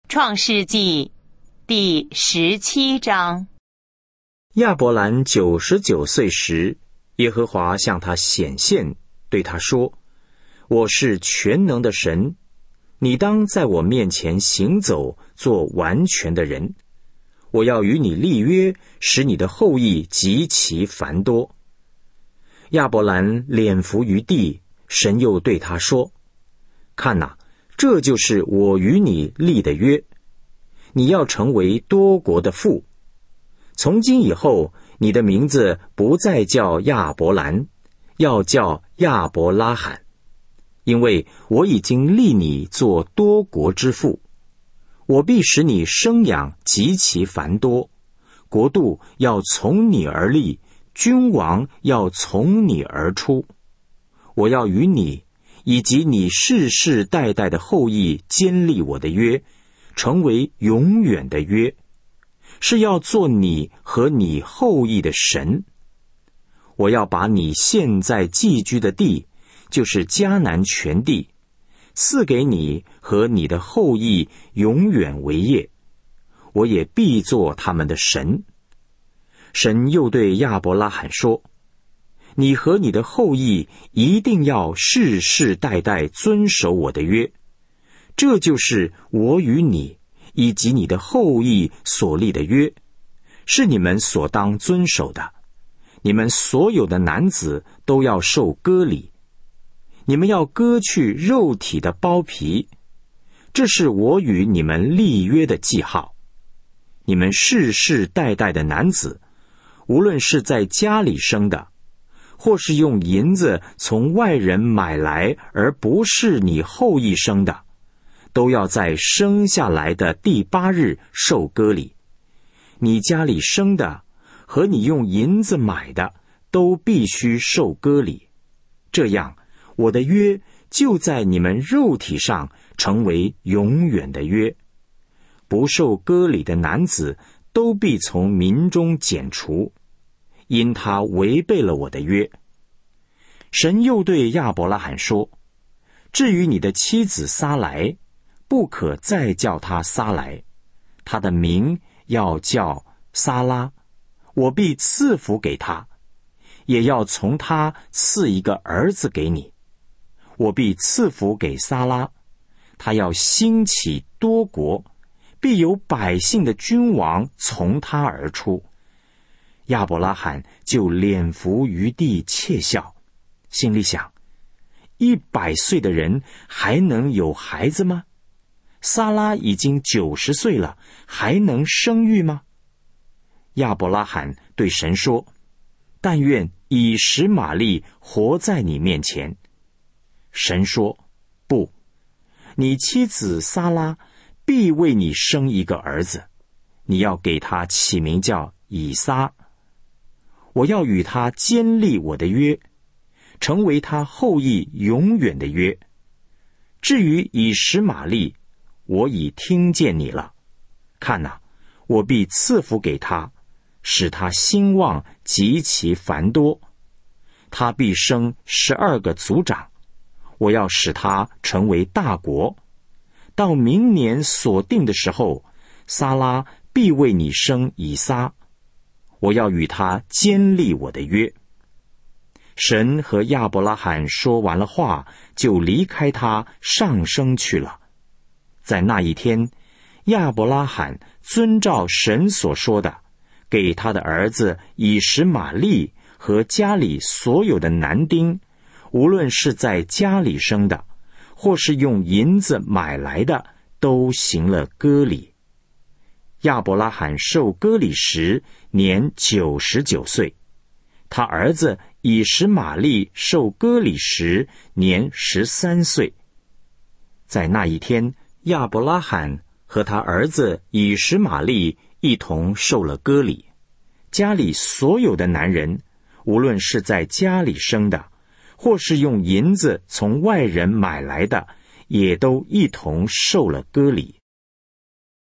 创世纪第17章。 亚伯兰99岁时，耶和华向他显现，对他说：我是全能的神，你当在我面前行走，做完全的人。我要与你立约，使你的后裔极其繁多。亚伯兰脸伏于地，神又对他说：看哪，这就是我与你立的约，你要成为多国的父。从今以后，你的名字不再叫亚伯兰，要叫亚伯拉罕，因为我已经立你做多国之父。我必使你生养极其繁多，国度要从你而立，君王要从你而出。我要与你以及你世世代代的后裔坚立我的约，成为永远的约，是要做你和你后裔的神。我要把你现在寄居的地，就是迦南全地，赐给你和你的后裔永远为业，我也必做他们的神。神又对亚伯拉罕说：你和你的后裔一定要世世代代遵守我的约，这就是我与你以及你的后裔所立的约，是你们所当遵守的。你们所有的男子都要受割礼，你们要割去肉体的包皮，这是我与你们立约的记号。你们世世代代的男子，无论是在家里生的，或是用银子从外人买来而不是你后裔生的，都要在生下来的第8日受割礼。你家里生的和你用银子买的都必须受割礼，这样我的约就在你们肉体上成为永远的约。不受割礼的男子都必从民中剪除，因他违背了我的约。神又对亚伯拉罕说：至于你的妻子撒来，不可再叫她撒来，她的名要叫撒拉，我必赐福给她，也要从她赐一个儿子给你。我必赐福给撒拉，他要兴起多国，必有百姓的君王从他而出。亚伯拉罕就脸伏于地窃笑，心里想：100岁的人还能有孩子吗？撒拉已经90岁了，还能生育吗？亚伯拉罕对神说：但愿以实玛利活在你面前。神说：不，你妻子撒拉必为你生一个儿子，你要给他起名叫以撒。我要与他坚立我的约，成为他后裔永远的约。至于以实玛利，我已听见你了。看哪，我必赐福给他，使他兴旺极其繁多。他必生12个族长，我要使他成为大国。到明年所定的时候，撒拉必为你生以撒。我要与他坚立我的约。神和亚伯拉罕说完了话，就离开他上升去了。在那一天，亚伯拉罕遵照神所说的，给他的儿子以实玛利和家里所有的男丁，无论是在家里生的，或是用银子买来的，都行了割礼。亚伯拉罕受割礼时年99岁，他儿子以实玛利受割礼时年13岁。在那一天，亚伯拉罕和他儿子以实玛利一同受了割礼，家里所有的男人，无论是在家里生的，或是用银子从外人买来的，也都一同受了割礼。